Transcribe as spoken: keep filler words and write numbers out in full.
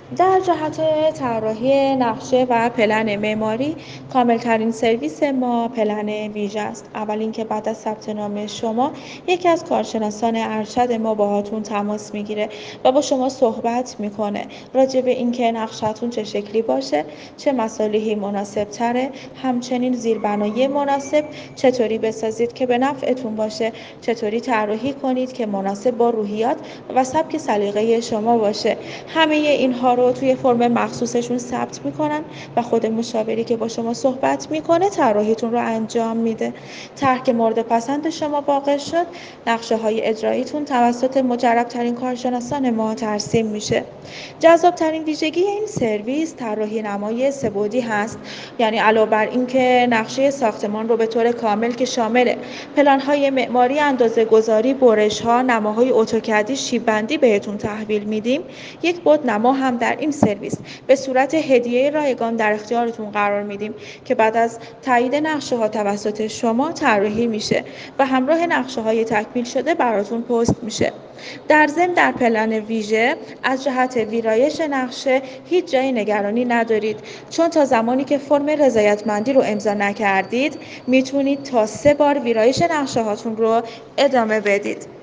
در جهت طراحی نقشه و پلن معماری، کاملترین سرویس ما پلن ویژه است. اول اینکه بعد از ثبت نام شما، یکی از کارشناسان ارشد ما باهاتون تماس میگیره و با شما صحبت میکنه راجع به اینکه نقشتون چه شکلی باشه، چه مصالحی مناسب تره، همچنین زیربنایی مناسب چطوری بسازید که به نفعتون باشه، چطوری طراحی کنید که مناسب با روحیات و سبک سلیقه شما باشه. همه اینها رو توی فرم مخصوصشون ثبت میکنن و خود مشاوری که با شما صحبت میکنه طراحیتون رو انجام میده. طرح که مورد پسند شما واقع شد، نقشه های اجراییتون توسط مجرب ترین کارشناسان ما ترسیم میشه. جذاب ترین ویژگی این سرویس طراحی نمای سه‌بعدی هست، یعنی علاوه بر اینکه نقشه ساختمان رو به طور کامل که شامل پلن‌های معماری، اندازه‌گذاری، برش‌ها، نماهای اتوکدی، شیب‌بندی بهتون تحویل میدیم، یک بعد نما هم در این سرویس به صورت هدیه رایگان در اختیارتون قرار میدیم که بعد از تایید نقشه ها توسط شما طراحی میشه و همراه نقشه های تکمیل شده براتون پست میشه. در ضمن در پلن ویژه از جهت ویرایش نقشه هیچ جای نگرانی ندارید، چون تا زمانی که فرم رضایتمندی رو امضا نکردید میتونید تا سه بار ویرایش نقشه هاتون رو ادامه بدید.